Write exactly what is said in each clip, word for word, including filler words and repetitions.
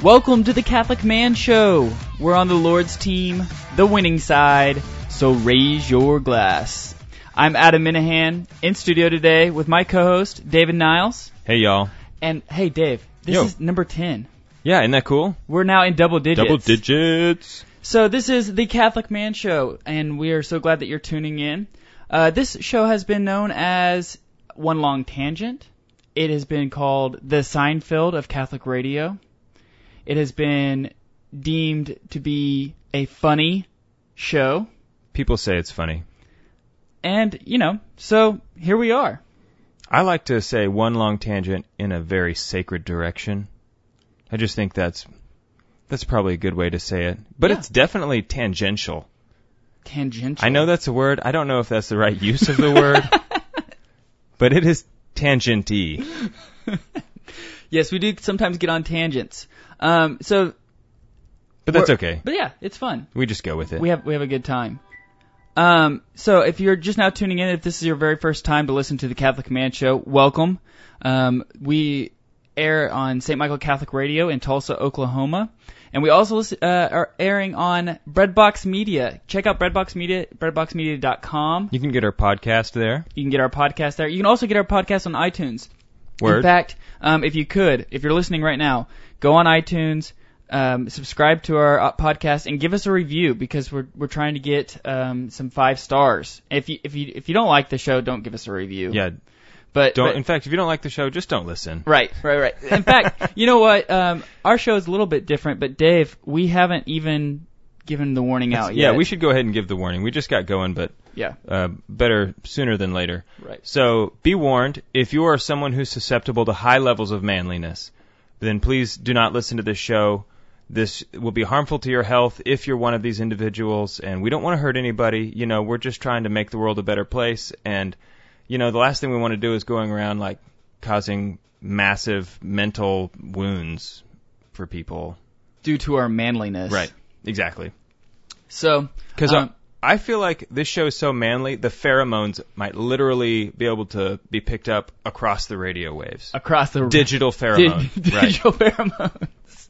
Welcome to the Catholic Man Show. We're on the Lord's team, the winning side, so raise your glass. I'm Adam Minahan, in studio today with my co-host, David Niles. Hey, y'all. And, hey, Dave, this Yo. is number ten. Yeah, isn't that cool? We're now in double digits. Double digits. So this is the Catholic Man Show, and we are so glad that you're tuning in. Uh, this show has been known as One Long Tangent. It has been called the Seinfeld of Catholic radio. It has been deemed to be a funny show. People say it's funny. And, you know, so here we are. I like to say one long tangent in a very sacred direction. I just think that's that's probably a good way to say it. But Yeah. it's definitely tangential. Tangential. I know that's a word. I don't know if that's the right use of the word. But it is tangent-y. Yes, we do sometimes get on tangents. Um, so, But that's we're- okay. But yeah, it's fun. We just go with it. We have we have a good time. Um, so if you're just now tuning in, if this is your very first time to listen to the Catholic Man Show, welcome. Um, we air on Saint Michael Catholic Radio in Tulsa, Oklahoma, and we also listen, uh, are airing on Breadbox Media. Check out Breadbox Media, breadbox media dot com. You can get our podcast there. You can get our podcast there. You can also get our podcast on iTunes. Word. In fact, um, if you could, if you're listening right now, go on iTunes. Um, subscribe to our uh, podcast and give us a review because we're we're trying to get um, some five stars. If you if you if you don't like the show, don't give us a review. Yeah. but, Don't. but In fact, if you don't like the show, just don't listen. right, right, right. In fact, you know what? Um, our show is a little bit different, but Dave, we haven't even given the warning out Yeah, yet. we should go ahead and give the warning. We just got going, but Yeah, uh, better sooner than later. right. So be warned, if you are someone who's susceptible to high levels of manliness, then please do not listen to this show. This will be harmful to your health if you're one of these individuals, and we don't want to hurt anybody. You know, we're just trying to make the world a better place, and, you know, the last thing we want to do is going around, like, causing massive mental wounds for people. Due to our manliness. Right, exactly. So, Because um, I feel like this show is so manly, the pheromones might literally be able to be picked up across the radio waves. across the Digital pheromone. Di- right. digital pheromones.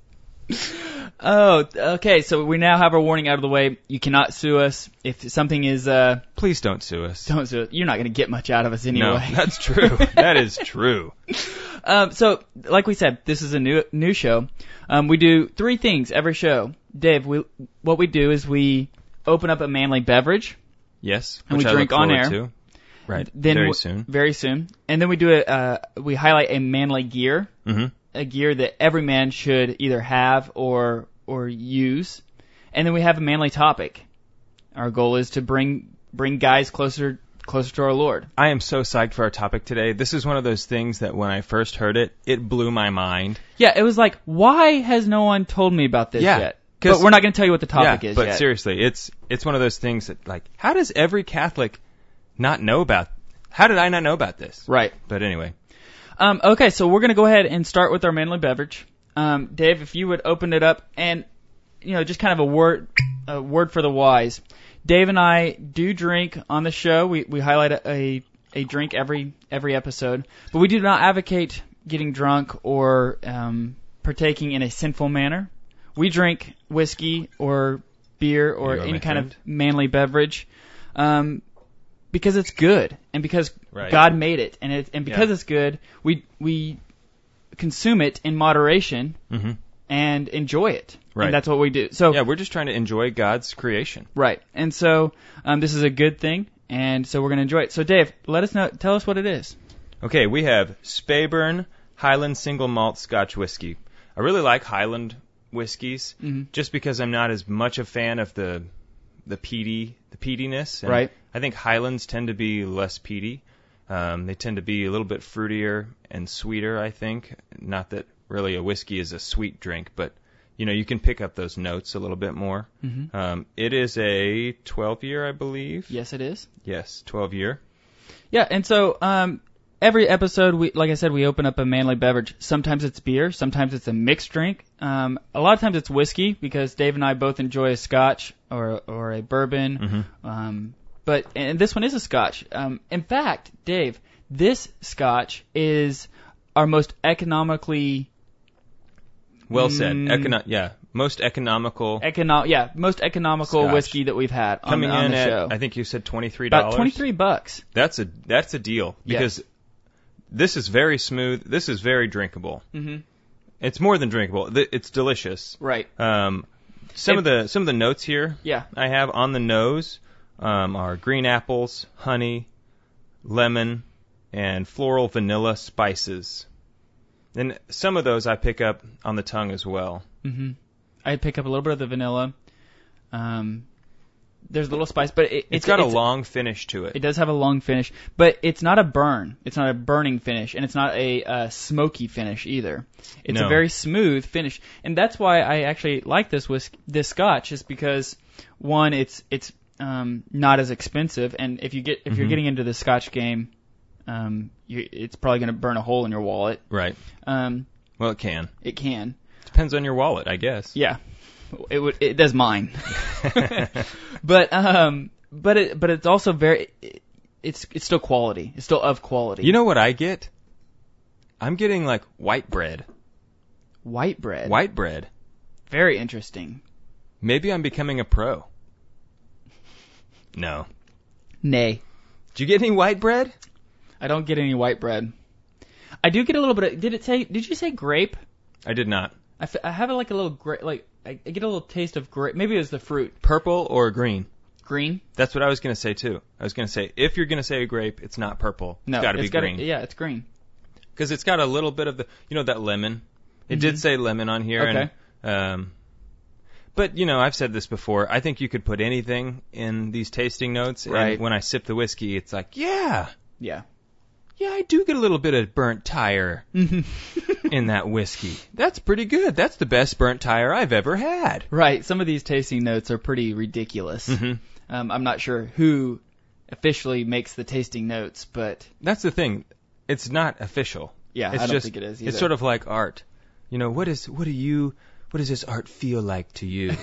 Oh, okay. So we now have our warning out of the way. You cannot sue us if something is. Uh, Please don't sue us. don't sue us. You're not going to get much out of us No, anyway. that's true. That is true. um, so, like we said, this is a new new show. Um, we do three things every show. Dave, we what we do is we open up a manly beverage. Yes, And which we I drink look on forward air. to. Right. Then Very w- soon. Very soon. And then we do a uh, we highlight a manly gear. Mm-hmm. A gear that every man should either have or or use, and then we have a manly topic. Our goal is to bring bring guys closer closer to our Lord. I am so psyched for our topic today. This is one of those things that when I first heard it, it blew my mind. Yeah, it was like, why has no one told me about this Yeah, yet? 'cause- But we're not going to tell you what the topic yeah, is but yet. seriously, it's it's one of those things that, like, how does every Catholic not know about? How did I not know about this? Right. But anyway, Um, okay, so we're going to go ahead and start with our manly beverage. Um, Dave, if you would open it up and, you know, just kind of a word, a word for the wise. Dave and I do drink on the show. We we highlight a, a, a drink every every episode, but we do not advocate getting drunk or um, partaking in a sinful manner. We drink whiskey or beer or You are any my kind friend. of manly beverage. Um, because it's good and because Right. God made it, and it, and because Yeah. it's good, we we consume it in moderation mm-hmm. and enjoy it. Right. And that's what we do. So yeah, we're just trying to enjoy God's creation. right. And so um, this is a good thing, and so we're going to enjoy it. So Dave, let us know. Tell us what it is. Okay, we have Speyburn Highland Single Malt Scotch Whiskey. I really like Highland whiskeys, Mhm. just because I'm not as much a fan of the the peaty the peatiness. And Right. I think Highlands tend to be less peaty. Um, they tend to be a little bit fruitier and sweeter, I think. Not that really a whiskey is a sweet drink, but you know, you can pick up those notes a little bit more. Mm-hmm. Um, it is a twelve year, I believe. Yes, it is. Yes, twelve year. Yeah, and so um, every episode, we like I said, we open up a manly beverage. Sometimes it's beer, sometimes it's a mixed drink. Um, a lot of times it's whiskey because Dave and I both enjoy a Scotch or or a bourbon. Mm-hmm. Um, but and this one is a Scotch. Um, in fact, Dave, this Scotch is our most economically Well said. Mm. Econo- yeah, most economical. Econo- yeah, most economical Scotch. whiskey that we've had on, Coming the, on in the at, show. I think you said twenty-three dollars. About twenty-three bucks. That's a that's a deal because Yes. this is very smooth. This is very drinkable. Mm-hmm. It's more than drinkable. Th- It's delicious. Right. Um, some It- of the some of the notes here Yeah. I have on the nose um, are green apples, honey, lemon, and floral vanilla spices. And some of those I pick up on the tongue as well. Mm-hmm. I pick up a little bit of the vanilla. Um, there's a little spice, but it, It's, it's got it's, a long finish to it. It does have a long finish, but it's not a burn. It's not a burning finish, and it's not a uh, smoky finish either. It's No. a very smooth finish, and that's why I actually like this whisk- this Scotch, is because one, it's it's um, not as expensive, and if you get if you're Mhm. getting into the Scotch game, um, you, it's probably going to burn a hole in your wallet. Right. Um, Well, it can. it can. Depends on your wallet, I guess. Yeah, it would. It does mine. but um, but it but it's also very. It, it's it's still quality. It's still of quality. You know what I get? I'm getting like white bread. white bread. White bread. Very interesting. Maybe I'm becoming a pro. No. Nay, Did you get any white bread? I don't get any white bread. I do get a little bit. Of, did it say? Did you say grape? I did not. I, f- I have like a little grape. Like I, I get a little taste of grape. Maybe it was the fruit. Purple or green? Green. That's what I was going to say too. I was going to say, if you're going to say a grape, it's not purple. No, it's got to be gotta, green. Yeah, it's green. Because it's got a little bit of the, you know, that lemon. It Mhm. did say lemon on here. Okay. And, um, but, you know, I've said this before. I think you could put anything in these tasting notes. Right. And when I sip the whiskey, it's like, yeah, Yeah. yeah, I do get a little bit of burnt tire in that whiskey. That's pretty good. That's the best burnt tire I've ever had. Right. Some of these tasting notes are pretty ridiculous. hmm Um, I'm not sure who officially makes the tasting notes, but That's the thing. It's not official. yeah, It's I don't just, think it is either. It's sort of like art. You know, what is, what do you, what does this art feel like to you?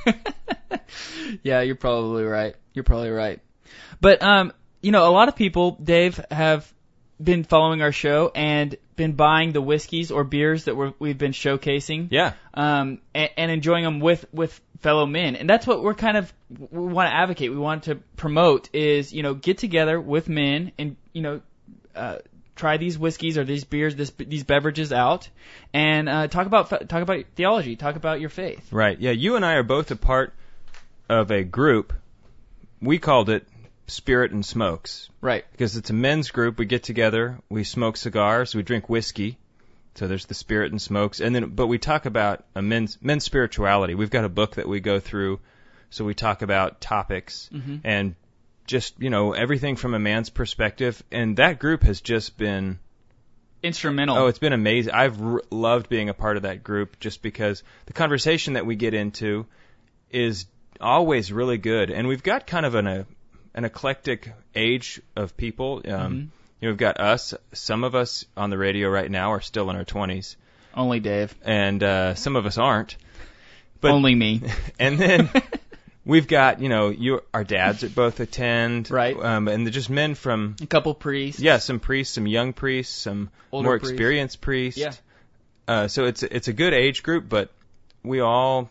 Yeah, you're probably right. You're probably right. But um, you know, a lot of people, Dave, have been following our show and been buying the whiskeys or beers that we're, we've been showcasing. Yeah. Um, and, and enjoying them with, with fellow men. And that's what we're kind of, we want to advocate, we want to promote is, you know, get together with men and, you know, uh, try these whiskeys or these beers, this, these beverages out and, uh, talk about, talk about theology, talk about your faith. Right. Yeah. You and I are both a part of a group. We called it Spirit and Smokes Right. because it's a men's group. We get together, we smoke cigars, we drink whiskey. So there's the Spirit and Smokes, and then but we talk about a men's men's spirituality. We've got a book that we go through, so we talk about topics Mm-hmm. and just you know everything from a man's perspective. And that group has just been Instrumental. oh, it's been amazing. I've r- loved being a part of that group just because the conversation that we get into is always really good, and we've got kind of an a, an eclectic age of people. Um, Mhm. You know, we've got us. Some of us on the radio right now are still in our twenties, Only Dave. and uh, some of us aren't. But Only me. and then we've got you know you our dads that both attend, Right. Um, and they're just men from A couple priests. yeah, some priests, some young priests, some Older more priests. experienced priests. Yeah. Uh, so it's it's a good age group, but we all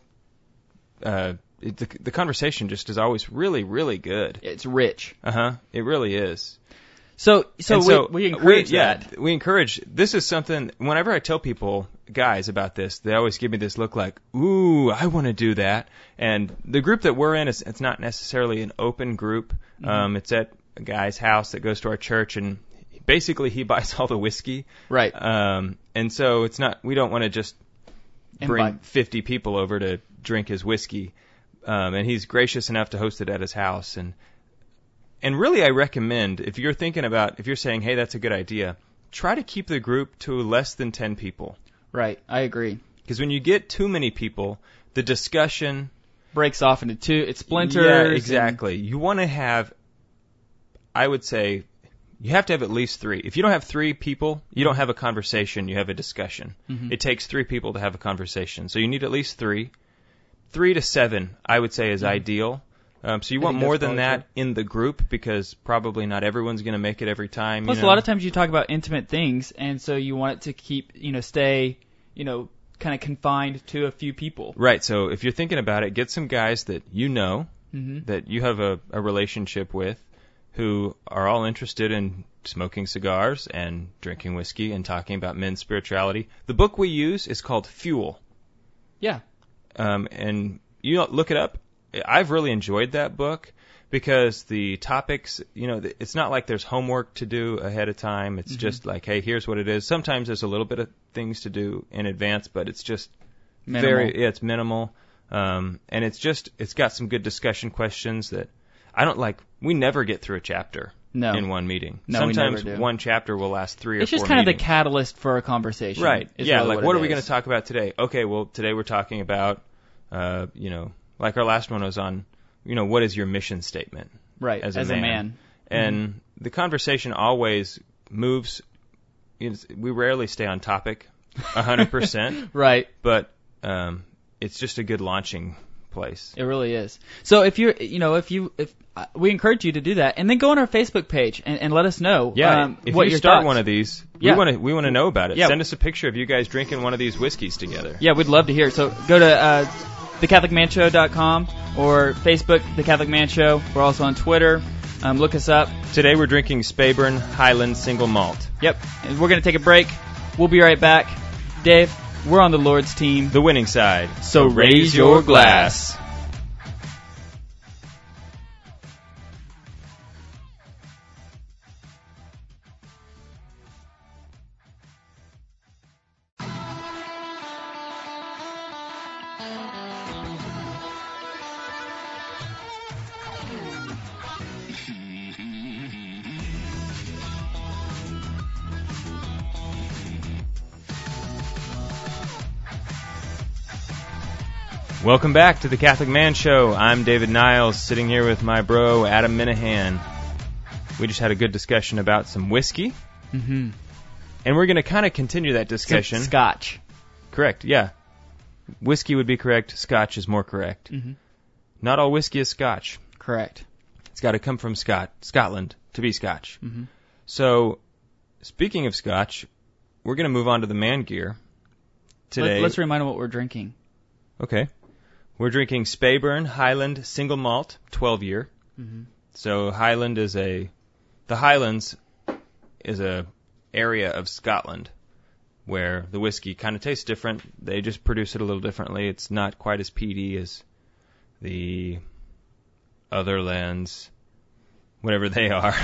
uh, it, the the conversation just is always really really good. It's rich. Uh huh. It really is. So, so, And we, we encourage yeah, that. we encourage. This is something. Whenever I tell people, guys, about this, they always give me this look like, "Ooh, I want to do that." And the group that we're in is it's not necessarily an open group. Mm-hmm. Um, it's at a guy's house that goes to our church, and basically he buys all the whiskey. Right. Um, and so it's not. We don't want to just And bring buy- fifty people over to drink his whiskey. Um, and he's gracious enough to host it at his house. And and really, I recommend if you're thinking about if you're saying, hey, that's a good idea, try to keep the group to less than ten people. Right. I agree. Because when you get too many people, the discussion Breaks off into two. It splinters. Yeah, and- exactly. You want to have, I would say, you have to have at least three. If you don't have three people, you don't have a conversation, you have a discussion. Mhm. It takes three people to have a conversation. So you need at least three. Three to seven, I would say, is Mhm. ideal. Um, so you I want think more that's than probably that in the group because probably not everyone's going to make it every time. Plus, you a know? lot of times you talk about intimate things, and so you want it to keep, you know, stay, you know, kind of confined to a few people. Right. So if you're thinking about it, get some guys that you know, Mm-hmm. that you have a, a relationship with, who are all interested in smoking cigars and drinking whiskey and talking about men's spirituality. The book we use is called Fuel. Yeah. Um, and you look it up. I've really enjoyed that book because the topics, you know, it's not like there's homework to do ahead of time. It's Mm-hmm. just like, hey, here's what it is. Sometimes there's a little bit of things to do in advance, but it's just Minimal. very, yeah, it's minimal. Um, and it's just, it's got some good discussion questions that I don't like. We never get through a chapter No. in one meeting. No, we Sometimes never do. one chapter will last three or It's four just kind of meetings. the catalyst for a conversation. Right. is Yeah, really like what, what it are we going is. to talk about today? Okay, well, today we're talking about, uh, you know, like our last one was on, you know, what is your mission statement? Right, as as a a man. man. And Mm-hmm. the conversation always moves. It's, we rarely stay on topic one hundred percent, Right. but um, it's just a good launching place. It really is. So if you're, you know, if you, if uh, we encourage you to do that, and then go on our Facebook page and, and let us know. Yeah, um, if what you your start thoughts. one of these, Yeah. we want to we want to know about it. Yeah. Send us a picture of you guys drinking one of these whiskeys together. Yeah, we'd love to hear it. So go to uh, the catholic man show dot com or Facebook, The Catholic Man Show. We're also on Twitter. Um, look us up. Today we're drinking Speyburn Highland Single Malt. Yep. And we're going to take a break. We'll be right back. Dave, we're on the Lord's team. The winning side. So raise your glass. Welcome back to the Catholic Man Show. I'm David Niles, sitting here with my bro, Adam Minahan. We just had a good discussion about some whiskey, Mm-hmm. and we're going to kind of continue that discussion. Scotch. Correct, yeah. Whiskey would be correct. Scotch is more correct. Mm-hmm. Not all whiskey is Scotch. Correct. It's got to come from Scot- Scotland to be Scotch. Mm-hmm. So, speaking of Scotch, we're going to move on to the man gear today. Let, let's remind them what we're drinking. Okay. We're drinking Speyburn Highland Single Malt, twelve year. Mm-hmm. So Highland is a, the Highlands is a area of Scotland where the whiskey kind of tastes different. They just produce it a little differently. It's not quite as peaty as the other lands, whatever they are.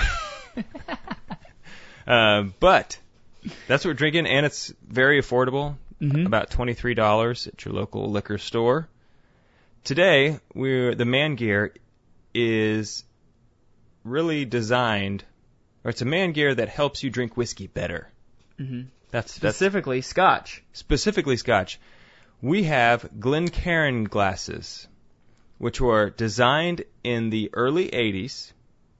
uh, but that's what we're drinking, and it's very affordable, Mm-hmm. about twenty-three dollars at your local liquor store. Today, we're the man gear is really designed, or it's a man gear that helps you drink whiskey better. Mm-hmm. That's that's Specifically, Scotch. specifically Scotch. We have Glencairn glasses, which were designed in the early eighties.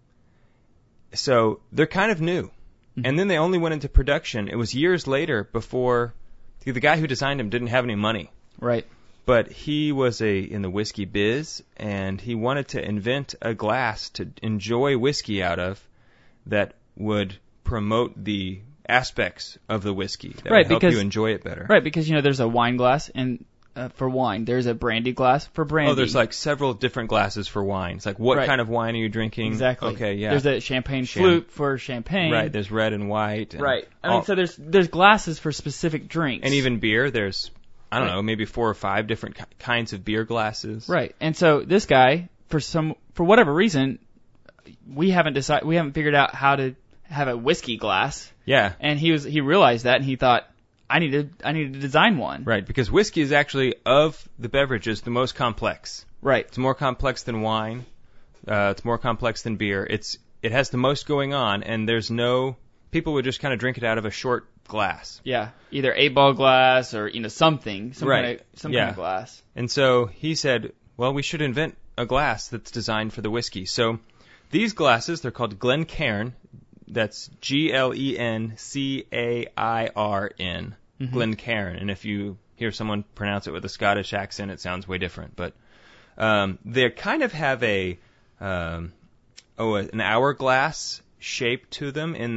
So they're kind of new. Mm-hmm. And then they only went into production. It was years later before the guy who designed them didn't have any money. Right. But he was a in the whiskey biz, and he wanted to invent a glass to enjoy whiskey out of that would promote the aspects of the whiskey that Right, would help because- you enjoy it better. Right, because, you know, there's a wine glass and uh, for wine. There's a brandy glass for brandy. Oh, there's like several different glasses for wine. It's like, what Right. kind of wine are you drinking? Exactly. Okay, yeah. There's a champagne Sham- flute for champagne. Right, there's red and white. And Right. I all- mean, so there's there's glasses for specific drinks. and even beer, there's, I don't Right. know, maybe four or five different ki- kinds of beer glasses. Right. And so this guy, for some for whatever reason, we haven't decided we haven't figured out how to have a whiskey glass. Yeah. And he was he realized that, and he thought, I need to I need to design one. Right, because whiskey is actually, of the beverages, the most complex. Right. It's more complex than wine. Uh, it's more complex than beer. It's it has the most going on, and there's no people would just kind of drink it out of a short glass. Yeah. Either eight ball glass or you know something, some Right. kind of some Yeah. kind of glass. And so he said, well, we should invent a glass that's designed for the whiskey. So these glasses, they're called Glencairn. That's G L E N C A I R N. Mhm. Glencairn. And if you hear someone pronounce it with a Scottish accent, it sounds way different. But um, they kind of have a um, oh an hourglass shape to them, in that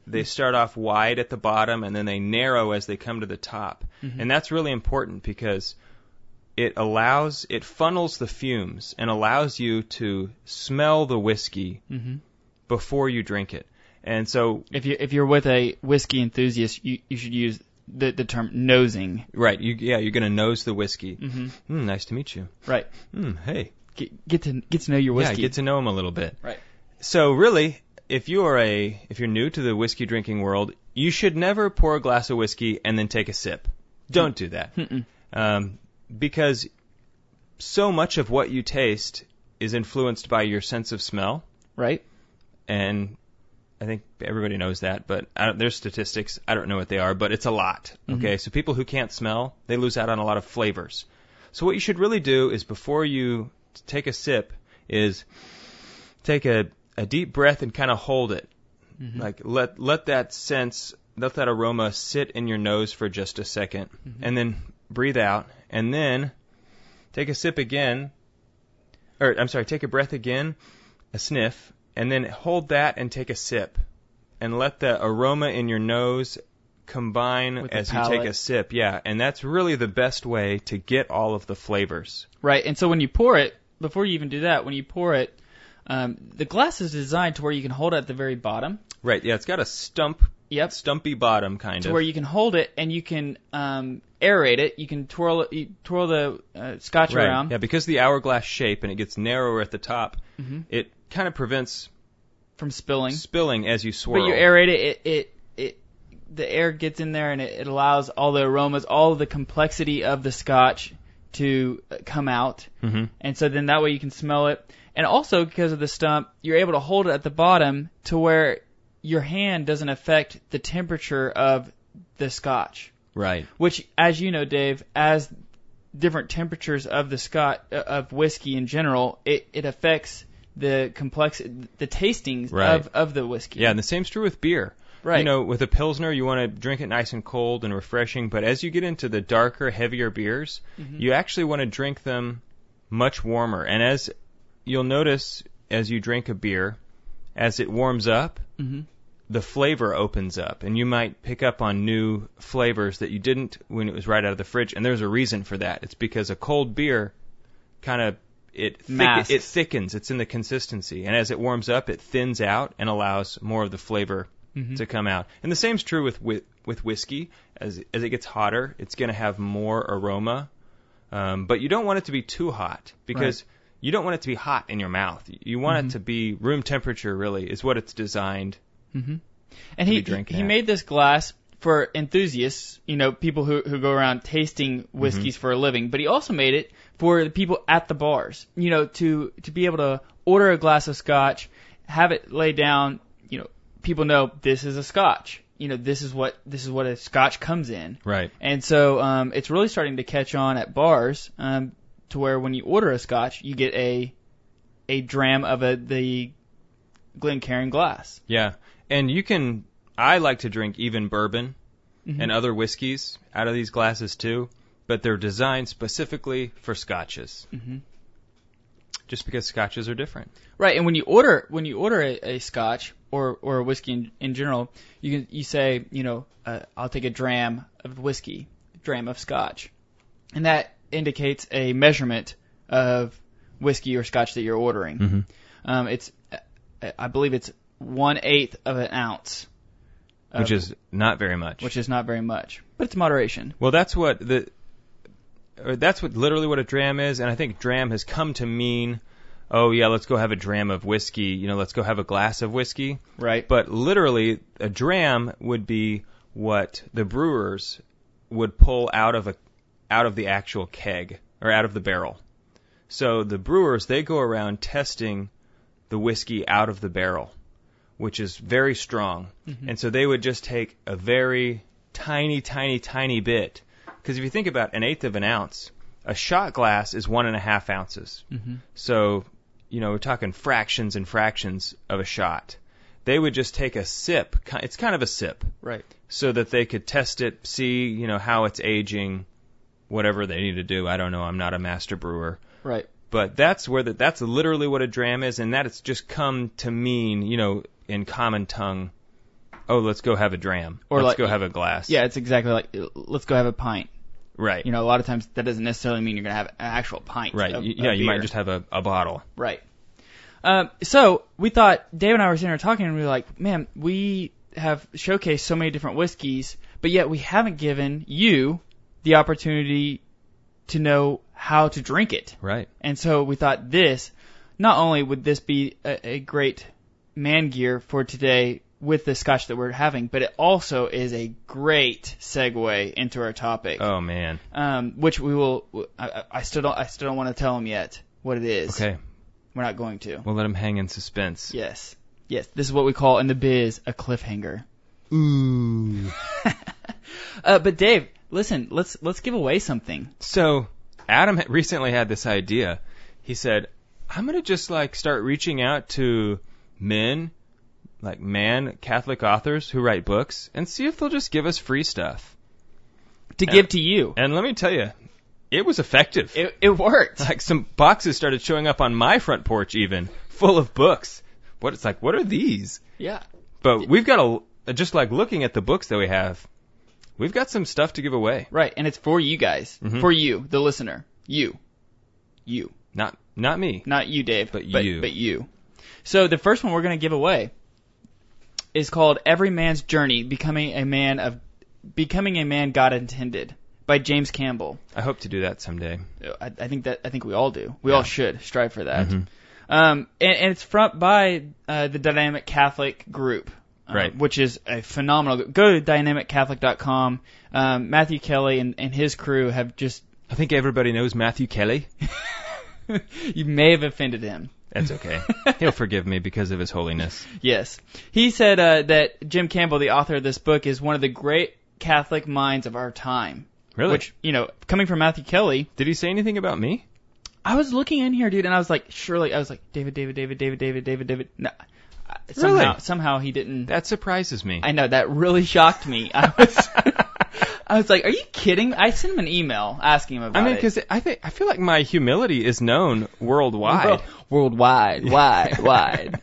They start off wide at the bottom, and then they narrow as they come to the top. Mm-hmm. And that's really important because it allows, it funnels the fumes and allows you to smell the whiskey mm-hmm. before you drink it. And so, if you if you're with a whiskey enthusiast, you you should use the the term nosing. Right. You yeah, you're gonna nose the whiskey. Mm-hmm. Mm, nice to meet you. Right. Mm, hey. Get, get to get to know your whiskey. Yeah, get to know him a little bit. Right. So really, if you are a if you're new to the whiskey drinking world, you should never pour a glass of whiskey and then take a sip. Don't do that. Um, because so much of what you taste is influenced by your sense of smell. Right. And I think everybody knows that, but I don't, there's statistics. I don't know what they are, but it's a lot. Okay, mm-hmm. So people who can't smell, they lose out on a lot of flavors. So what you should really do is before you take a sip is take a, a deep breath and kind of hold it. Mm-hmm. Like let let that sense, let that aroma sit in your nose for just a second, mm-hmm. and then breathe out, and then take a sip again, or I'm sorry, take a breath again, a sniff, and then hold that and take a sip, and let the aroma in your nose combine with as you take a sip. Yeah, and that's really the best way to get all of the flavors. Right, and so when you pour it, before you even do that, when you pour it, um, the glass is designed to where you can hold it at the very bottom. Right, yeah, it's got a stump, yep. stumpy bottom kind to of. where you can hold it and you can um, aerate it. You can twirl it, you twirl the uh, scotch right. around. Yeah, because the hourglass shape and it gets narrower at the top, mm-hmm. it kind of prevents from spilling. Spilling as you swirl. But you aerate it, it, it, it the air gets in there and it, it allows all the aromas, all of the complexity of the scotch to come out. Mm-hmm. And so then that way you can smell it. And also because of the stump, you're able to hold it at the bottom to where your hand doesn't affect the temperature of the scotch. Right. Which, as you know, Dave, as different temperatures of the scotch, of whiskey in general, it, it affects the complex, the tastings right. of, of the whiskey. Yeah, and the same's true with beer. Right. You know, with a Pilsner, you want to drink it nice and cold and refreshing, but as you get into the darker, heavier beers, mm-hmm. you actually want to drink them much warmer. And as you'll notice as you drink a beer, as it warms up, mm-hmm. the flavor opens up, and you might pick up on new flavors that you didn't when it was right out of the fridge. And there's a reason for that. It's because a cold beer kind of it thick, it thickens. It's in the consistency, and as it warms up, it thins out and allows more of the flavor mm-hmm. to come out. And the same's true with with, with whiskey. As as it gets hotter, it's going to have more aroma, um, but you don't want it to be too hot because right. you don't want it to be hot in your mouth. You want mm-hmm. it to be room temperature. Really, is what it's designed. Mm-hmm. And he he, he made this glass for enthusiasts, you know, people who who go around tasting whiskeys mm-hmm. for a living. But he also made it for the people at the bars, you know, to to be able to order a glass of scotch, have it laid down. You know, people know this is a scotch. You know, this is what this is what a scotch comes in. Right. And so um, it's really starting to catch on at bars, um, to where when you order a scotch, you get a a dram of a the Glencairn glass. Yeah. And you can, I like to drink even bourbon mm-hmm. and other whiskeys out of these glasses too, but they're designed specifically for scotches. Mm-hmm. Just because scotches are different. Right, and when you order when you order a, a scotch or, or a whiskey in, in general, you can you say, you know, uh, I'll take a dram of whiskey, a dram of scotch. And that indicates a measurement of whiskey or scotch that you're ordering. Mm-hmm. Um, it's, I believe it's one-eighth of an ounce. Which is not very much. Which is not very much. But it's moderation. Well, that's what the or that's what literally what a dram is, and I think dram has come to mean, oh yeah, let's go have a dram of whiskey, you know, let's go have a glass of whiskey. Right. But literally, a dram would be what the brewers would pull out of a out of the actual keg or out of the barrel. So the brewers, they go around testing the whiskey out of the barrel, which is very strong. Mm-hmm. And so they would just take a very tiny, tiny, tiny bit. Because if you think about an eighth of an ounce, a shot glass is one and a half ounces. Mm-hmm. So, you know, we're talking fractions and fractions of a shot. They would just take a sip. It's kind of a sip. Right. So that they could test it, see, you know, how it's aging, whatever they need to do. I don't know. I'm not a master brewer. Right. But that's where the, that's literally what a dram is, and that it's just come to mean, you know, in common tongue, oh, let's go have a dram. Or let's like, go have a glass. Yeah, it's exactly like, let's go have a pint. Right. You know, a lot of times that doesn't necessarily mean you're going to have an actual pint. Right. Of, yeah, of you might beer. just have a, a bottle. Right. Um, so we thought, Dave and I were sitting there talking, and we were like, man, we have showcased so many different whiskeys, but yet we haven't given you the opportunity to know how to drink it. Right. And so we thought this, not only would this be a, a great man gear for today with the scotch that we're having, but it also is a great segue into our topic. Oh man. Um, which we will. I, I still don't. I still don't want to tell them yet what it is. Okay. We're not going to. We'll let them hang in suspense. Yes. Yes. This is what we call in the biz a cliffhanger. Ooh. uh, but Dave, listen. Let's let's give away something. So Adam had recently had this idea. He said, "I'm gonna just like start reaching out to men." Like man Catholic authors who write books and see if they'll just give us free stuff to and, give to you. And let me tell you, it was effective. It, it worked. Like some boxes started showing up on my front porch even, full of books. What it's like, what are these? Yeah. But we've got a, just like looking at the books that we have, we've got some stuff to give away. Right, and it's for you guys. Mm-hmm. For you, the listener. You. You. Not not me. Not you, Dave. But but you. But you. So the first one we're going to give away is called Every Man's Journey, Becoming a Man of Becoming a Man God Intended by James Campbell. I hope to do that someday. I, I think that I think we all do. We Yeah. all should strive for that. Mm-hmm. Um, and, and it's from by uh, the Dynamic Catholic Group, um, Right. which is a phenomenal. Go to dynamic catholic dot com. Um, Matthew Kelly and, and his crew have just. I think everybody knows Matthew Kelly. You may have offended him. That's okay. He'll forgive me because of his holiness. Yes. He said uh, that Jim Campbell, the author of this book, is one of the great Catholic minds of our time. Really? Which, you know, coming from Matthew Kelly, Did he say anything about me? I was looking in here, dude, and I was like, surely, I was like, David, David, David, David, David, David, David. No. Uh, Somehow, Really? somehow he didn't. That surprises me. I know, that really shocked me. I was, I was like, are you kidding? I sent him an email asking him about I mean, it. because I think I feel like my humility is known worldwide. World- worldwide, wide, wide.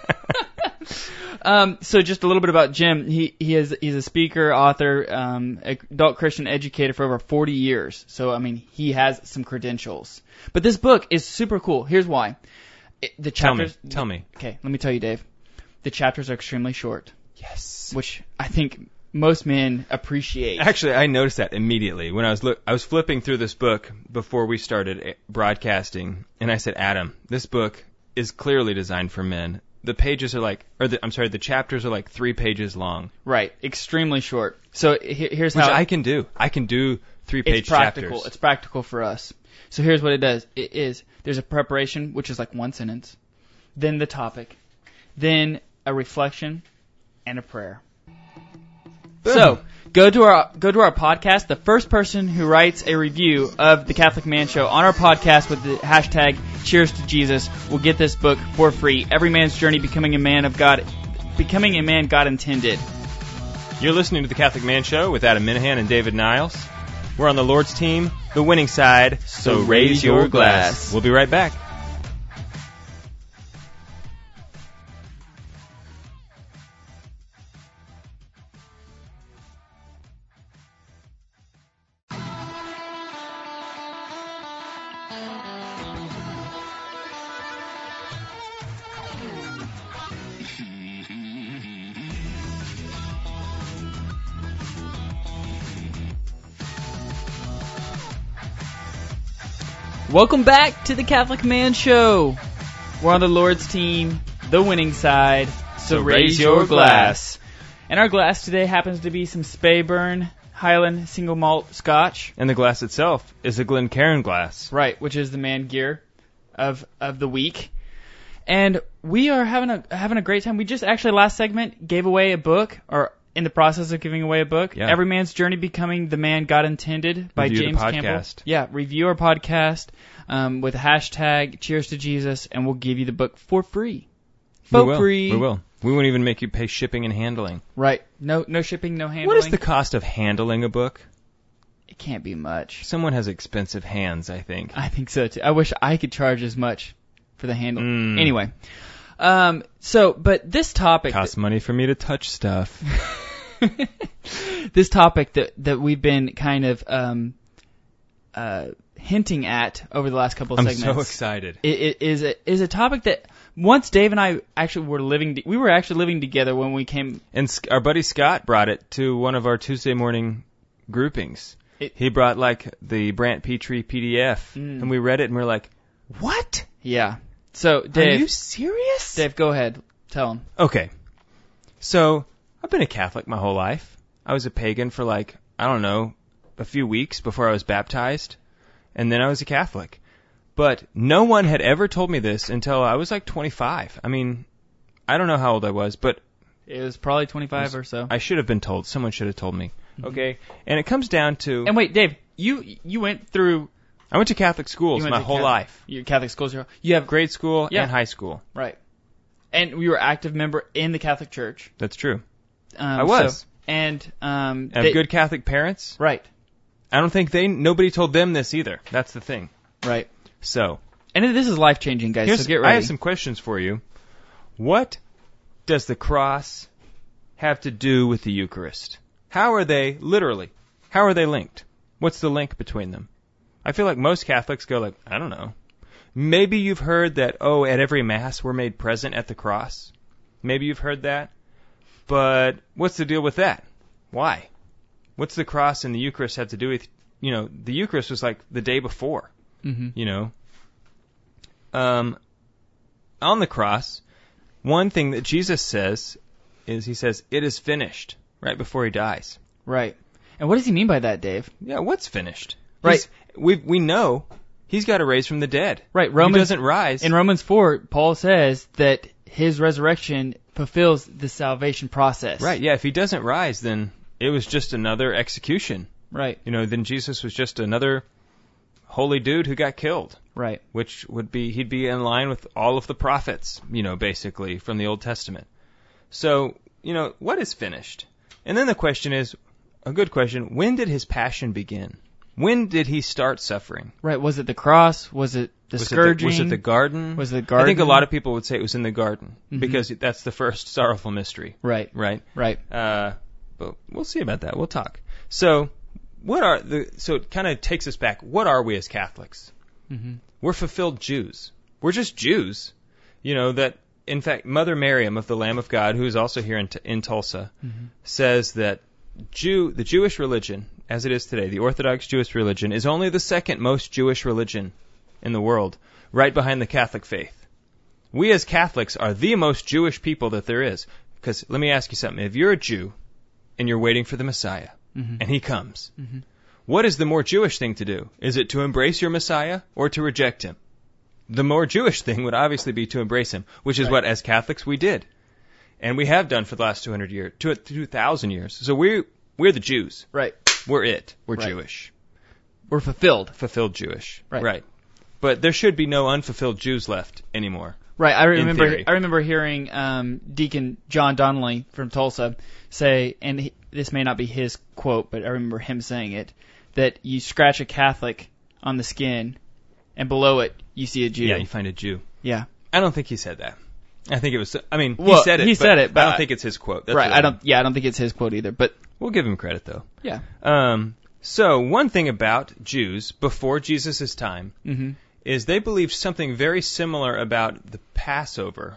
Um, so just a little bit about Jim. He he is he's a speaker, author, um, adult Christian educator for over forty years. So I mean, he has some credentials. But this book is super cool. Here's why. It, the Tell me. chapters. Tell me. Okay, let me tell you, Dave. The chapters are extremely short, Yes. which I think most men appreciate. Actually, I noticed that immediately when I was look. I was flipping through this book before we started broadcasting, and I said, "Adam, this book is clearly designed for men." The pages are like, or the, I'm sorry, the chapters are like three pages long. Right, extremely short. So he, here's Which how I can do. I can do three-page it's practical. chapters. It's practical for us. So here's what it does. It is there's a preparation, which is like one sentence, then the topic, then a reflection, and a prayer. Boom. So go to our go to our podcast. The first person who writes a review of the Catholic Man Show on our podcast with the hashtag Cheers to Jesus will get this book for free. Every Man's Journey, Becoming a Man of God, Becoming a Man God Intended. You're listening to the Catholic Man Show with Adam Minahan and David Niles. We're on the Lord's team, the winning side, so, So raise raise your your glass. glass. We'll be right back. Welcome back to the Catholic Man Show. We're on the Lord's team, the winning side, so, So raise, raise your your glass. And our glass today happens to be some Speyburn Highland single malt scotch. And the glass itself is a Glencairn glass. Right, which is the man gear of of the week. And we are having a having a great time. We just actually last segment gave away a book, or in the process of giving away a book. Yeah. Every Man's Journey, Becoming the Man God Intended by Review the James podcast. Campbell. Yeah, review our podcast um, with the hashtag Cheers to Jesus, and we'll give you the book for free. We For will. free. We will. We won't even make you pay shipping and handling. Right. No no shipping, no handling. What is the cost of handling a book? It can't be much. Someone has expensive hands, I think. I think so too. I wish I could charge as much for the handle. Mm. Anyway, Um, so, but this topic, Costs money for me to touch stuff. this topic that that we've been kind of um, uh, hinting at over the last couple of I'm segments. so excited. It, it is a is a topic that once Dave and I actually were living, we were actually living together when we came. And Sc- our buddy Scott brought it to one of our Tuesday morning groupings. It, he brought like the Brant Petrie P D F, Mm. and we read it, and we are like, "What? Yeah. So, Dave, Are you serious?" Dave, go ahead, tell him. Okay. So I've been a Catholic my whole life. I was a pagan for like I don't know a few weeks before I was baptized, and then I was a Catholic. But no one had ever told me this until I was like twenty-five. I mean, I don't know how old I was, but It was probably twenty-five was, or so. I should have been told. Someone should have told me. Mm-hmm. Okay, and it comes down to And wait, Dave, you you went through I went to Catholic schools you went my to whole Catholic, life, Your Catholic schools, you have grade school Yeah. and high school. right, and you were active member in the Catholic Church. That's true. Um, I was. so- and um, I have they- good Catholic parents. right, I don't think they nobody told them this either. That's the thing. right. So And this is life changing, guys. here's, So get I ready. have some questions for you. What does the cross have to do with the Eucharist? How are they literally? How are they linked? What's the link between them? I feel like most Catholics go like, I don't know. Maybe you've heard that, oh, at every Mass we're made present at the cross. Maybe you've heard that. But what's the deal with that? Why? What's the cross and the Eucharist have to do with, you know, the Eucharist was like the day before, mm-hmm. you know. Um, on the cross, one thing that Jesus says is he says, it is finished, right before he dies. Right. And what does he mean by that, Dave? Yeah, what's finished? Right. He's, we we know he's got to raise from the dead. Right. If Romans he doesn't rise. in Romans four, Paul says that his resurrection fulfills the salvation process. Right, yeah, if he doesn't rise, then it was just another execution. Right. You know, then Jesus was just another holy dude who got killed. Right. Which would be, he'd be in line with all of the prophets, you know, basically, from the Old Testament. So, you know, what is finished? And then the question is, a good question, when did his passion begin? When did he start suffering? Right. Was it the cross? Was it the was scourging? It the, was it the garden? Was it the garden? I think a lot of people would say it was in the garden, Mhm. because that's the first sorrowful mystery. Right. Right? Right. Uh, but we'll see about that. We'll talk. So, what are the, so it kind of takes us back. What are we as Catholics? Mm-hmm. We're fulfilled Jews. We're just Jews. You know, that, in fact, Mother Miriam of the Lamb of God, who is also here in, in Tulsa, Mm-hmm. says that Jew, the Jewish religion, as it is today, the Orthodox Jewish religion, is only the second most Jewish religion in the world, right behind the Catholic faith. We as Catholics are the most Jewish people that there is. Because let me ask you something. If you're a Jew and you're waiting for the Messiah, Mm-hmm. and he comes, Mm-hmm. what is the more Jewish thing to do? Is it to embrace your Messiah or to reject him? The more Jewish thing would obviously be to embrace him, which is Right. what, as Catholics, we did. And we have done for the last two hundred years, two thousand years. So we're, we're the Jews. Right. We're it. We're Right. Jewish. We're fulfilled. Fulfilled Jewish. Right. Right. But there should be no unfulfilled Jews left anymore. Right. I remember. theory. I remember hearing um, Deacon John Donnelly from Tulsa say, and he, this may not be his quote, but I remember him saying it, that you scratch a Catholic on the skin, and below it you see a Jew. Yeah, you find a Jew. Yeah. I don't think he said that. I think it was, I mean, Well, he said it. he but said it, but I don't I- think it's his quote. That's right. what I don't. Yeah. I don't think it's his quote either. But We'll give him credit, though. yeah. Um, so one thing about Jews before Jesus' time Mm-hmm. is they believed something very similar about the Passover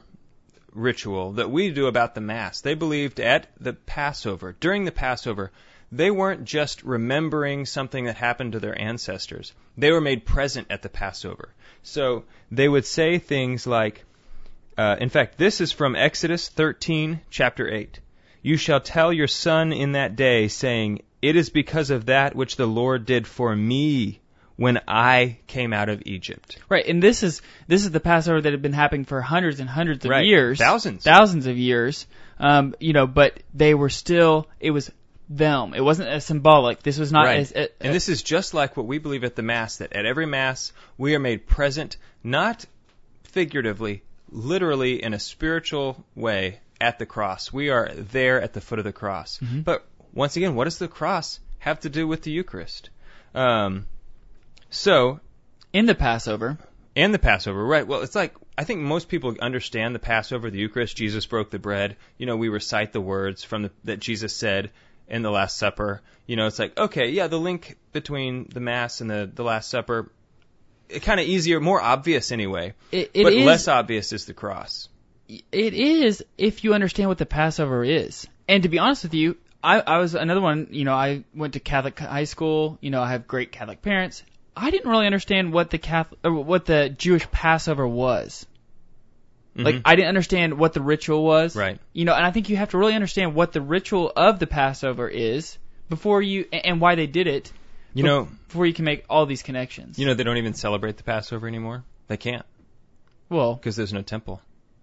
ritual that we do about the Mass. They believed at the Passover, during the Passover, they weren't just remembering something that happened to their ancestors. They were made present at the Passover. So they would say things like, uh, in fact, this is from Exodus thirteen, chapter eight. You shall tell your son in that day, saying, it is because of that which the Lord did for me when I came out of Egypt. Right. And this is this is the Passover that had been happening for hundreds and hundreds of Right. years, Thousands. thousands of years. Um, you know, but they were still. It was them. It wasn't as symbolic. This was not Right. as. Uh, And this is just like what we believe at the Mass, that at every Mass we are made present, not figuratively, literally in a spiritual way at the cross. We are there at the foot of the cross. Mhm. But once again, what does the cross have to do with the Eucharist? Um, so, in the Passover. And the Passover, right. Well, it's like, I think most people understand the Passover, the Eucharist, Jesus broke the bread. You know, we recite the words from the, that Jesus said in the Last Supper. You know, it's like, okay, yeah, the link between the Mass and the, the Last Supper, kind of easier, more obvious anyway. It, it but is, less obvious is the cross. It is if you understand what the Passover is. And to be honest with you, I, I was another one, you know, I went to Catholic high school. You know, I have great Catholic parents. I didn't really understand what the Catholic, or what the Jewish Passover was. Mm-hmm. Like, I didn't understand what the ritual was. Right. You know, and I think you have to really understand what the ritual of the Passover is before you, and why they did it. You know, before you can make all these connections. You know, they don't even celebrate the Passover anymore. They can't. Well, because there's no temple.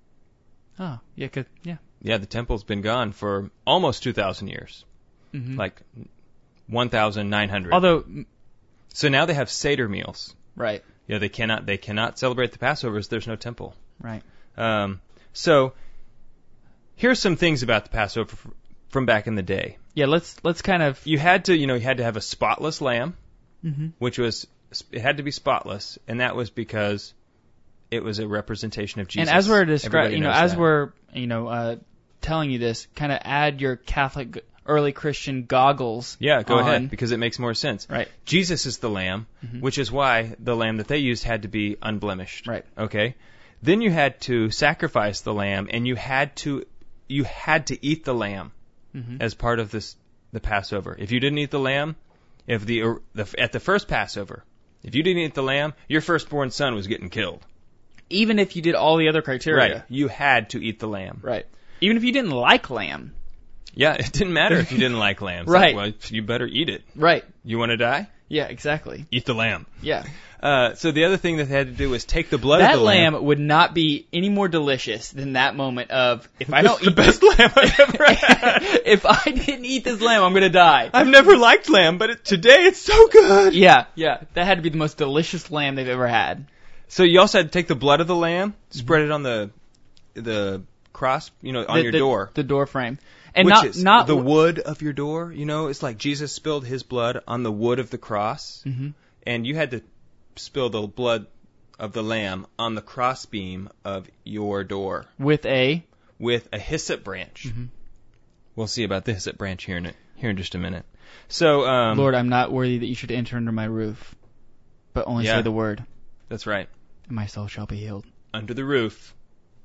Oh, yeah, cause, yeah. Yeah, the temple's been gone for almost two thousand years. Mm-hmm. Like one thousand nine hundred. Although, so now they have Seder meals. Right. Yeah, they cannot they cannot celebrate the Passover as there's no temple. Right. Um, so here's some things about the Passover from back in the day. Yeah, let's let's kind of. You had to, you know, you had to have a spotless lamb, mm-hmm. which was it had to be spotless, and that was because it was a representation of Jesus. And as we're describing, you know, as that. we're you know uh, telling you this, kind of add your Catholic early Christian goggles. Yeah, go on. ahead, because it makes more sense. Right. Jesus is the lamb, mm-hmm. which is why the lamb that they used had to be unblemished. Right. Okay. Then you had to sacrifice the lamb, and you had to you had to eat the lamb mm-hmm. as part of this the Passover. If you didn't eat the lamb, if the, the at the first Passover, if you didn't eat the lamb, your firstborn son was getting killed. Even if you did all the other criteria. Right. You had to eat the lamb. Right. Even if you didn't like lamb. Yeah, it didn't matter if you didn't like lamb. It's right. Like, well, you better eat it. Right. You want to die? Yeah, exactly. Eat the lamb. Yeah. Uh, so the other thing that they had to do was take the blood that of the lamb. That lamb would not be any more delicious than that moment of, if I don't eat the best this, lamb I've ever had. If I didn't eat this lamb, I'm going to die. I've never liked lamb, but it, today it's so good. Yeah, yeah. That had to be the most delicious lamb they've ever had. So you also had to take the blood of the lamb, spread it on the the cross, you know, on the, your the, door. The door frame. And Which not, is not the wood of your door, you know, it's like Jesus spilled his blood on the wood of the cross, mm-hmm. and you had to spill the blood of the lamb on the crossbeam of your door. With a? With a hyssop branch. Mm-hmm. We'll see about the hyssop branch here in, a, here in just a minute. So, um, Lord, I'm not worthy that you should enter under my roof, but only yeah, say the word. That's right. And my soul shall be healed. Under the roof.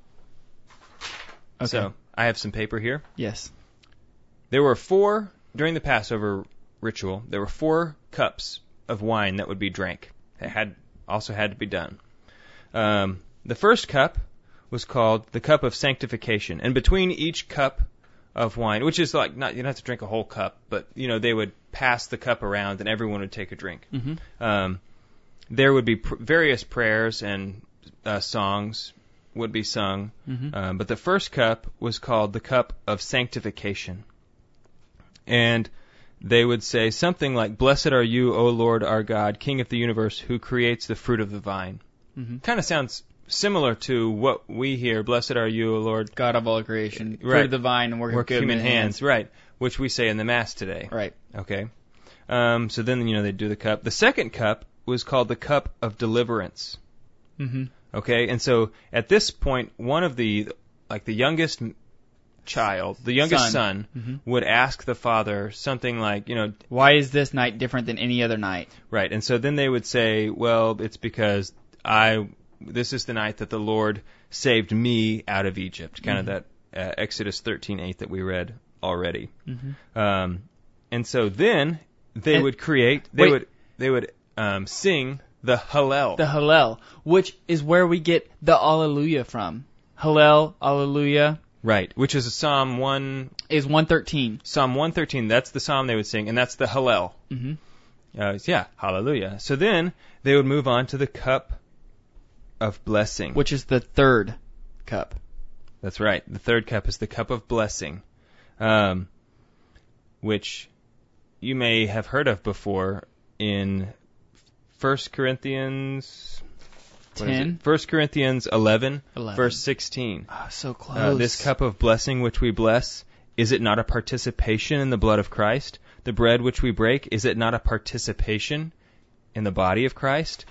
Okay. So, I have some paper here. Yes. There were four, during the Passover ritual, there were four cups of wine that would be drank. That had also had to be done. Um, the first cup was called the cup of sanctification. And between each cup of wine, which is like, not you don't have to drink a whole cup, but, you know, they would pass the cup around and everyone would take a drink. Mm-hmm. Um, there would be pr- various prayers and uh, songs would be sung. Mm-hmm. Um, but the first cup was called the cup of sanctification. And they would say something like, "Blessed are you, O Lord our God, King of the universe, who creates the fruit of the vine." Mm-hmm. Kind of sounds similar to what we hear, "Blessed are you, O Lord, God of all creation, fruit right. of the vine, and work, work of human hands. hands," right? Which we say in the Mass today. Right. Okay. Um, so then, you know, they do the cup. The second cup was called the cup of deliverance. Mm-hmm. Okay, and so at this point, one of the, like the youngest child, the youngest son, son mm-hmm. would ask the father something like, you know, why is this night different than any other night? Right, and so then they would say, well, it's because I, this is the night that the Lord saved me out of Egypt, kind mm-hmm. of that uh, Exodus thirteen eight that we read already. Mm-hmm. Um, and so then they and, would create, they wait. would, they would um, sing the Hallel. The Hallel, which is where we get the Alleluia from. Hallel, Alleluia. Right, which is a Psalm one... Is one thirteen. Psalm one thirteen, that's the psalm they would sing, and that's the Hallel. Mm-hmm. Uh, yeah, hallelujah. So then they would move on to the cup of blessing. Which is the third cup. That's right. The third cup is the cup of blessing, um, which you may have heard of before in First Corinthians... ten. First Corinthians eleven, eleven, verse sixteen. Oh, so close. Uh, this cup of blessing which we bless, is it not a participation in the blood of Christ? The bread which we break, is it not a participation in the body of Christ?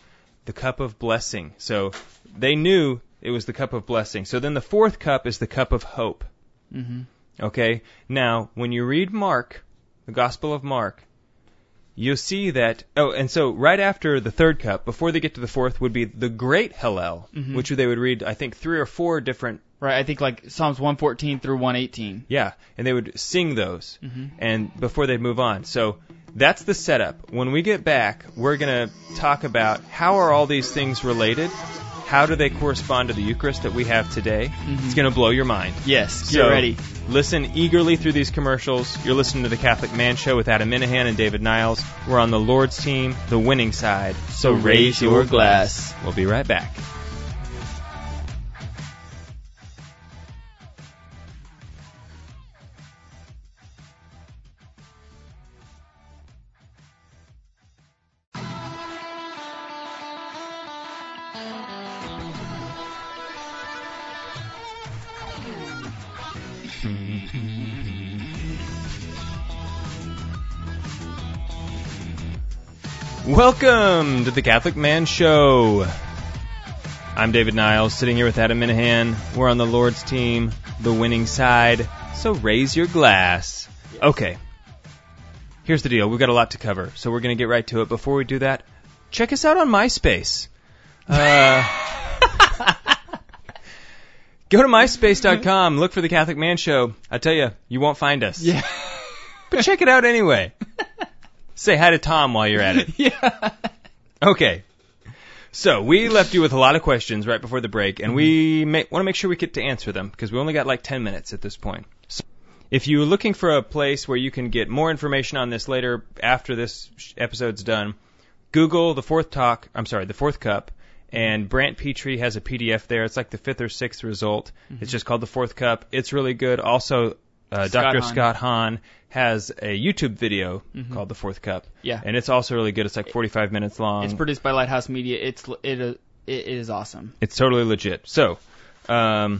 the cup of blessing. So they knew it was the cup of blessing. So then the fourth cup is the cup of hope. Mm-hmm. Okay? Now, when you read Mark, the Gospel of Mark, you'll see that, oh, and so right after the third cup, before they get to the fourth, would be the great Hallel, Mhm. which they would read, I think, three or four different, Right, I think like Psalms one fourteen through one eighteen. yeah, and they would sing those, Mhm. and before they'd move on. So that's the setup. When we get back, we're going to talk about how are all these things related, how do they correspond to the Eucharist that we have today. Mhm. It's going to blow your mind. Yes, get So, ready. Listen eagerly through these commercials. You're listening to the Catholic Man Show with Adam Minahan and David Niles. We're on the Lord's team, the winning side. So raise your glass. We'll be right back. Welcome to the Catholic Man Show. I'm David Niles, sitting here with Adam Minahan. We're on the Lord's team, the winning side. So raise your glass. Okay. Here's the deal. We've got a lot to cover, so we're going to get right to it. Before we do that, check us out on MySpace. Uh, go to myspace dot com, look for the Catholic Man Show. I tell you, you won't find us. Yeah. But check it out anyway. Say hi to Tom while you're at it. Yeah. Okay. So, we left you with a lot of questions right before the break, and we may, want to make sure we get to answer them, because we only got like ten minutes at this point. So, if you're looking for a place where you can get more information on this later, after this episode's done, Google the fourth talk, I'm sorry, the fourth cup, and Brant Petrie has a P D F there. It's like the fifth or sixth result. Mm-hmm. It's just called the fourth cup. It's really good. Also, uh, Scott Doctor Hahn. Scott Hahn has a YouTube video Mm-hmm. called the fourth cup. Yeah. And it's also really good. It's like forty-five minutes long. It's produced by Lighthouse Media. It's it, it is awesome. It's totally legit. So, um,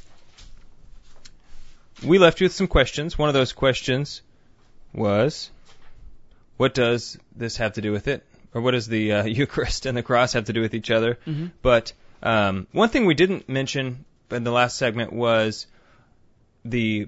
we left you with some questions. One of those questions was, what does this have to do with it? Or what does the uh, Eucharist and the cross have to do with each other? Mm-hmm. But um, one thing we didn't mention in the last segment was the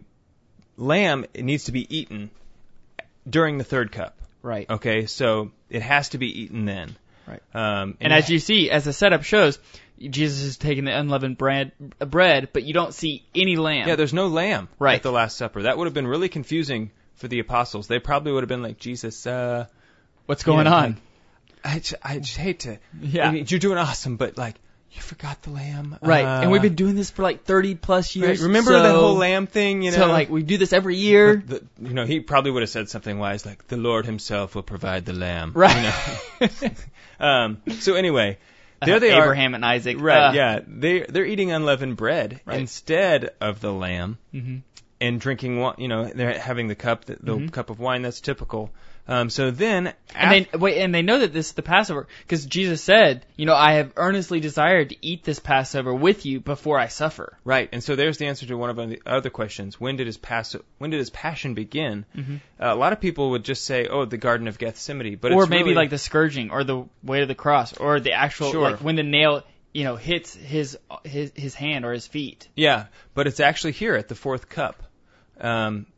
lamb needs to be eaten during the third cup. Right. Okay, so it has to be eaten then. Right. Um, And as you see, as the setup shows, Jesus is taking the unleavened bread, bread, but you don't see any lamb. Yeah, there's no lamb Right. at the Last Supper. That would have been really confusing for the apostles. They probably would have been like, Jesus, uh, What's going you know, on? I just, I just hate to. Yeah. I mean, you're doing awesome, but like, you forgot the lamb. Right. Uh, and we've been doing this for like thirty plus years. right, remember so, the whole lamb thing, you know? So like we do this every year. The, you know, he probably would have said something wise like, the Lord himself will provide the lamb. Right. You know? um, so anyway, there they are. Abraham and Isaac. Right, Uh, yeah. They, they're eating unleavened bread Right. instead of the lamb. Mm-hmm. And drinking, wi- you know, they're having the cup, the, the Mhm. cup of wine. That's typical. Um, so then, And they wait, and they know that this is the Passover because Jesus said, you know, I have earnestly desired to eat this Passover with you before I suffer. right, and so there's the answer to one of the other questions: When did his pass? When did his passion begin? Mhm. Uh, a lot of people would just say, "Oh, the Garden of Gethsemane," but or it's maybe really, like the scourging or the way to the cross or the actual Sure. like when the nail, you know, hits his his his hand or his feet. yeah, but it's actually here at the fourth cup, um,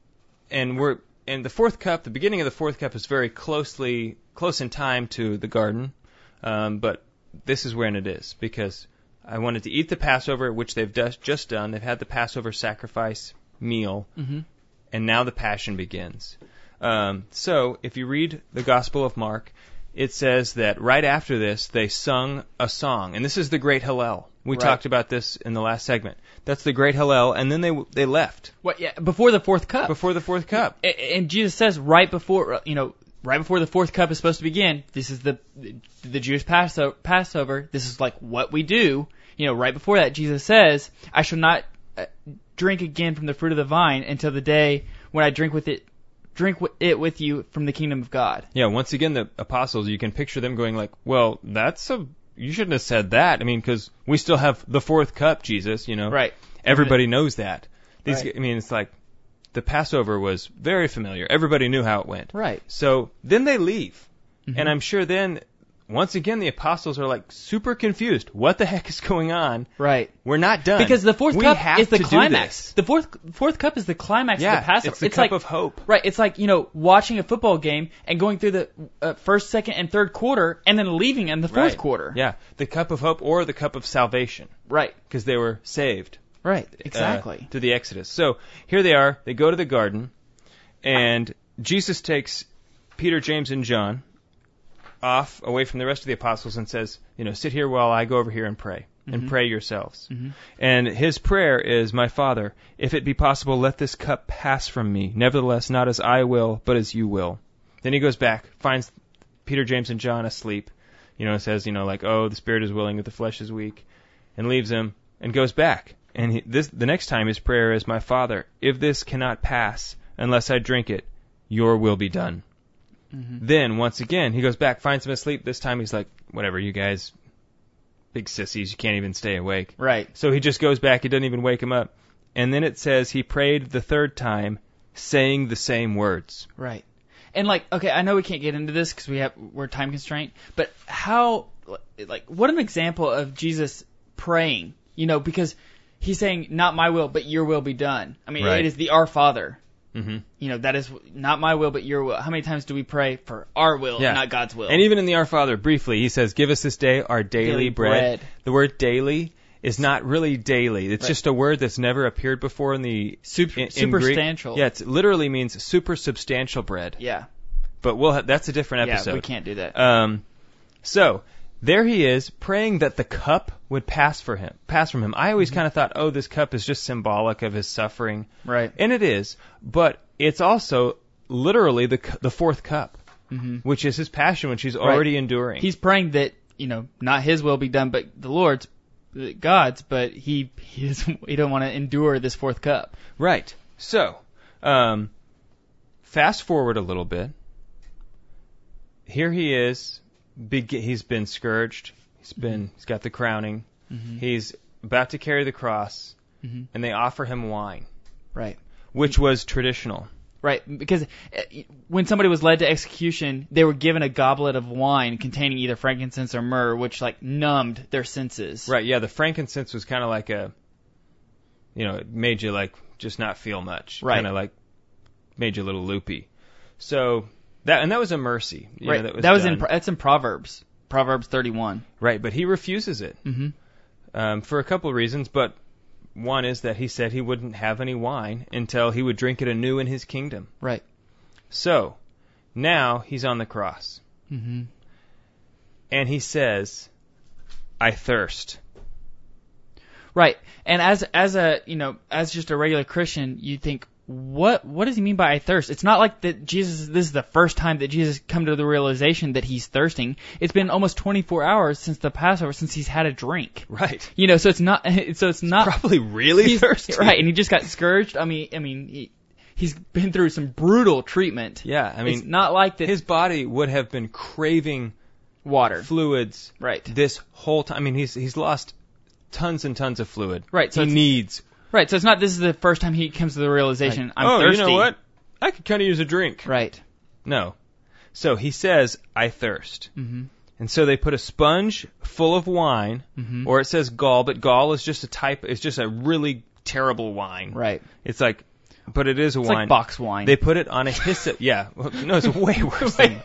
and we're. And the fourth cup, the beginning of the fourth cup is very closely, close in time to the garden, um, but this is when it is, because I wanted to eat the Passover, which they've do- just done. They've had the Passover sacrifice meal, Mm-hmm. and now the Passion begins. Um, so, if you read the Gospel of Mark, it says that right after this, they sung a song, and this is the Great Hallel. We Right. talked about this in the last segment. That's the Great Hallel, and then they they left What? Yeah, before the fourth cup. before the fourth cup. A- And Jesus says right before, you know, right before the fourth cup is supposed to begin, this is the the Jewish Passover. Passover. This is like what we do. You know, right before that, Jesus says, "I shall not uh, drink again from the fruit of the vine until the day when I drink with it, drink wi- it with you from the kingdom of God." Yeah, once again, the apostles, you can picture them going like, well, that's a, you shouldn't have said that. I mean, because we still have the fourth cup, Jesus, you know. Right. Everybody knows that. These, Right. I mean, it's like the Passover was very familiar. Everybody knew how it went. Right. So then they leave. Mhm. And I'm sure then once again, the apostles are like super confused. What the heck is going on? Right. We're not done. Because the fourth we cup have is the to do climax. this. The fourth fourth cup is the climax Yeah, of the Passover. it's the cup like, of hope. Right. It's like, you know, watching a football game and going through the uh, first, second, and third quarter and then leaving in the fourth Right. quarter. Yeah, the cup of hope or the cup of salvation, Right. because they were saved. Right. uh, Exactly. through the Exodus. So here they are. They go to the garden, and Jesus takes Peter, James, and John off away from the rest of the apostles and says, you know, sit here while I go over here and pray, and Mhm. pray yourselves. Mhm. And his prayer is, my Father, if it be possible, let this cup pass from me. Nevertheless, not as I will, but as you will. Then he goes back, finds Peter, James, and John asleep. You know, it says, you know, like, oh, the spirit is willing, but the flesh is weak, and leaves them and goes back. And he, this, the next time his prayer is, my Father, if this cannot pass unless I drink it, your will be done. Mm-hmm. Then, once again, he goes back, finds them asleep. This time he's like, whatever, you guys, big sissies, you can't even stay awake. Right. So he just goes back, he doesn't even wake him up. And then it says he prayed the third time, saying the same words. Right. And like, okay, I know we can't get into this because we have we're time constrained, but how, like, what an example of Jesus praying, you know, because he's saying, not my will, but your will be done. I mean, Right. it is the Our Father. Mm-hmm. You know, that is not my will, but your will. How many times do we pray for our will Yeah. and not God's will? And even in the Our Father, briefly, he says, give us this day our daily, Daily bread. bread. The word daily is not really daily. It's Right. just a word that's never appeared before in the Super, in, in Greek. superstantial. Yeah, it literally means super substantial bread. Yeah. But we'll ha- that's a different episode. Yeah, we can't do that. Um, so there he is praying that the cup would pass for him, pass from him. I always Mm-hmm. kind of thought, oh, this cup is just symbolic of his suffering, Right. and it is. But it's also literally the cu- the fourth cup, Mm-hmm. which is his passion, which he's Right. already enduring. He's praying that, you know, not his will be done, but the Lord's, uh, God's, but he he, is, he don't want to endure this fourth cup. Right. So, um, fast forward a little bit. Here he is. Big, he's been scourged. He's been. He's got the crowning. Mm-hmm. He's about to carry the cross, Mm-hmm. and they offer him wine, Right. which was traditional. Right, because uh, when somebody was led to execution, they were given a goblet of wine containing either frankincense or myrrh, which like numbed their senses. Right. Yeah. The frankincense was kind of like a, you know, it made you like just not feel much. Right. Kind of like made you a little loopy. So that and that was a mercy. You Right. know, that was, that was done. in that's in Proverbs, Proverbs thirty-one. Right. But he refuses it. Mm-hmm. Um, for a couple of reasons, but one is that he said he wouldn't have any wine until he would drink it anew in his kingdom. Right. So, now he's on the cross. Mm-hmm. And he says, I thirst. Right. And as as a you know as just a regular Christian, you think, what what does he mean by I thirst? It's not like that Jesus. This is the first time that Jesus come to the realization that he's thirsting. It's been almost twenty-four hours since the Passover, since he's had a drink. Right. You know, so it's not. So it's not Probably really he's, thirsty. Right, and he just got scourged. I mean, I mean, he, he's been through some brutal treatment. Yeah, I mean, it's not like that. his body would have been craving water. fluids Right. this whole time. I mean, he's he's lost tons and tons of fluid. Right, so he it's- needs. Right. So it's not. This is the first time he comes to the realization. Like, I'm oh, thirsty. you know what? I could kind of use a drink. Right. No. So he says, I thirst. Mm-hmm. And so they put a sponge full of wine, Mm-hmm. or it says gall, but gall is just a type, it's just a really terrible wine. Right. It's like, but it is a It's wine. like box wine. They put it on a hyssop. Yeah. Well, no, it's way worse than,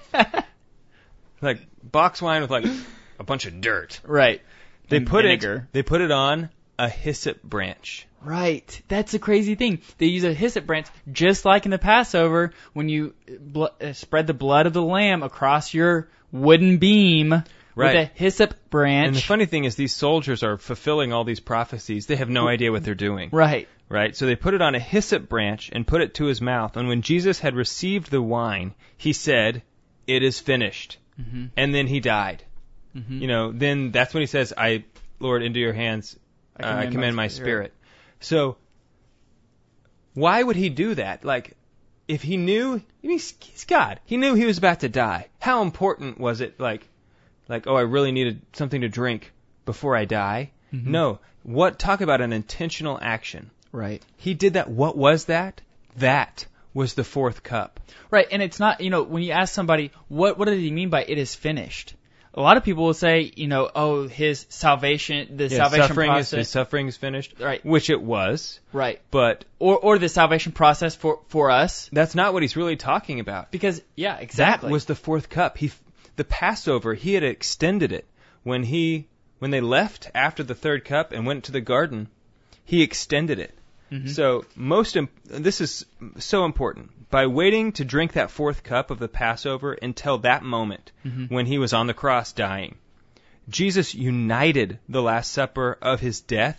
like box wine with like a bunch of dirt. right. They And put vinegar. it, they put it on a hyssop branch. Right. That's the crazy thing. They use a hyssop branch, just like in the Passover, when you bl- uh, spread the blood of the lamb across your wooden beam Right. with a hyssop branch. And the funny thing is these soldiers are fulfilling all these prophecies. They have no idea what they're doing. right. Right? So they put it on a hyssop branch and put it to his mouth. And when Jesus had received the wine, he said, it is finished. Mm-hmm. And then he died. Mm-hmm. You know, then that's when he says, I, Lord, into your hands I uh, I commend commend my my spirit. spirit. So why would he do that? Like, if he knew, I mean, he's, he's God. He knew he was about to die. How important was it? Like, like, oh, I really needed something to drink before I die. Mhm. No. What? Talk about an intentional action. Right. He did that. What was that? That was the fourth cup. Right. And it's not, you know, when you ask somebody, what, what did he mean by it is finished? a lot of people will say, you know, oh, his salvation, the Yeah, salvation suffering process, is, his suffering is finished, right? Which it was, right? But or or the salvation process for for us. That's not what he's really talking about. Because yeah, exactly. That was the fourth cup. He, the Passover, he had extended it when he when they left after the third cup and went to the garden. He extended it. Mm-hmm. So most imp- this is so important. By waiting to drink that fourth cup of the Passover until that moment mm-hmm. when he was on the cross dying, Jesus united the Last Supper of his death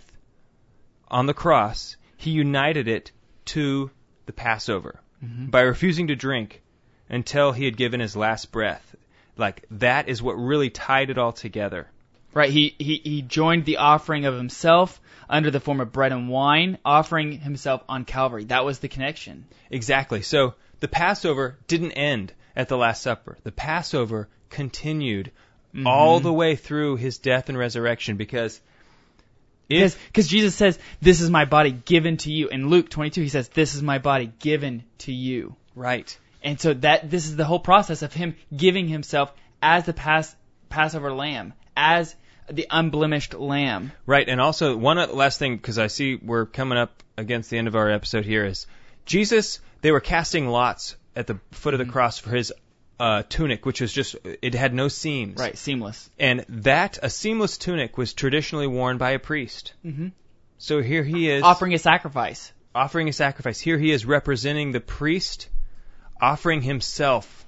on the cross. He united it to the Passover mm-hmm. by refusing to drink until he had given his last breath. Like, that is what really tied it all together. Right. He, he, he joined the offering of himself under the form of bread and wine, offering himself on Calvary. That was the connection. Exactly. So the Passover didn't end at the Last Supper. The Passover continued mm-hmm. all the way through his death and resurrection, because Because because Jesus says, this is my body given to you. In Luke twenty-two, he says, this is my body given to you. Right. And so that this is the whole process of him giving himself as the Pas- Passover lamb, as the unblemished lamb. Right. And also, one last thing, because I see we're coming up against the end of our episode here, is Jesus, they were casting lots at the foot of the mm-hmm. cross for his uh, tunic, which was just, it had no seams. Right, seamless. And that, a seamless tunic, was traditionally worn by a priest. Mm-hmm. So here he is. Offering a sacrifice. Offering a sacrifice. Here he is representing the priest, offering himself.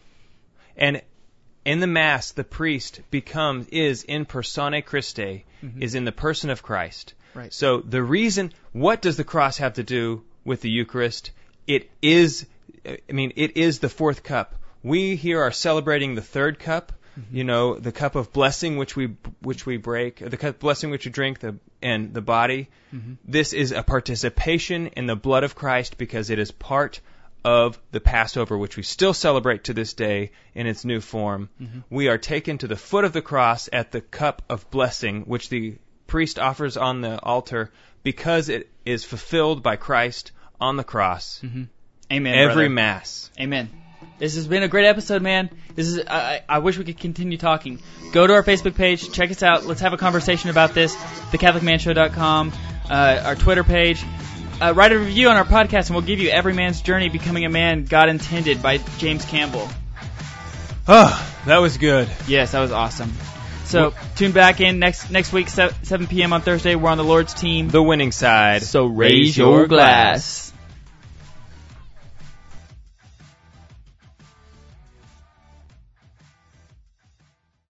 And in the Mass, the priest becomes, is in persone Christe, mm-hmm. is in the person of Christ. Right. So the reason, what does the cross have to do with the Eucharist? It is, I mean, it is the fourth cup. We here are celebrating the third cup, mm-hmm. you know, the cup of blessing which we which we break, the cup of blessing which we drink, the and the body. Mm-hmm. This is a participation in the blood of Christ, because it is part of the Passover, which we still celebrate to this day in its new form. Mm-hmm. We are taken to the foot of the cross at the cup of blessing, which the priest offers on the altar, because it is fulfilled by Christ on the cross. Mm-hmm. Amen. Every brother. Mass. Amen. This has been a great episode, man. This is. I, I wish we could continue talking. Go to our Facebook page. Check us out. Let's have a conversation about this. the catholic man show dot com, uh, our Twitter page. Uh, write a review on our podcast, and we'll give you Every Man's Journey Becoming a Man God Intended by James Campbell. Oh, that was good. Yes, that was awesome. So, tune back in next next week, seven p.m. on Thursday. We're on the Lord's team. The winning side. So raise your glass.